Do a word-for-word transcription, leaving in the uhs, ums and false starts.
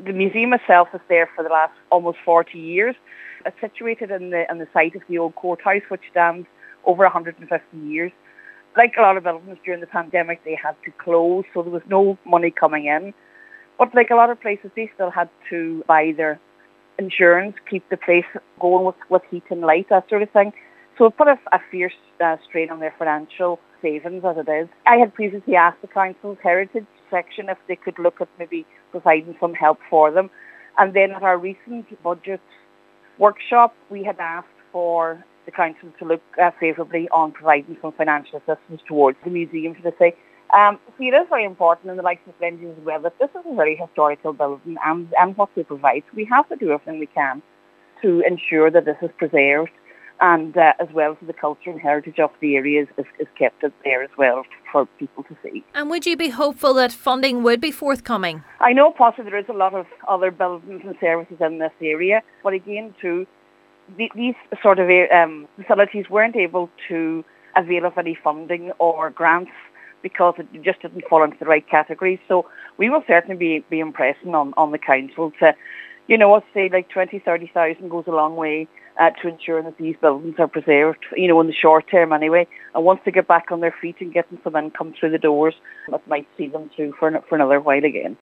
The museum itself is there for the last almost forty years. It's situated in the on the site of the old courthouse, which stands over one hundred fifty years. Like a lot of buildings during the pandemic, they had to close, so there was no money coming in. But like a lot of places, they still had to buy their insurance, keep the place going with, with heat and light, that sort of thing. So it put a, a fierce uh, strain on their financial savings as it is. I had previously asked the council's heritage section if they could look at maybe providing some help for them. And then at our recent budget workshop, we had asked for the council to look uh, favourably on providing some financial assistance towards the museum, should I say. Um, see, it is very important in the likes of Glenges as well that this is a very historical building and, and what they provide. So we have to do everything we can to ensure that this is preserved, and uh, as well as the culture and heritage of the area is, is, is kept there as well for people to see. And would you be hopeful that funding would be forthcoming? I know possibly there is a lot of other buildings and services in this area, but again too, the, these sort of um, facilities weren't able to avail of any funding or grants because it just didn't fall into the right categories. So we will certainly be, be impressing on, on the council to, you know, I'd say like twenty, thirty thousand goes a long way uh, to ensuring that these buildings are preserved, you know, in the short term anyway. And once they get back on their feet and getting some income through the doors, that might see them through for, for another while again.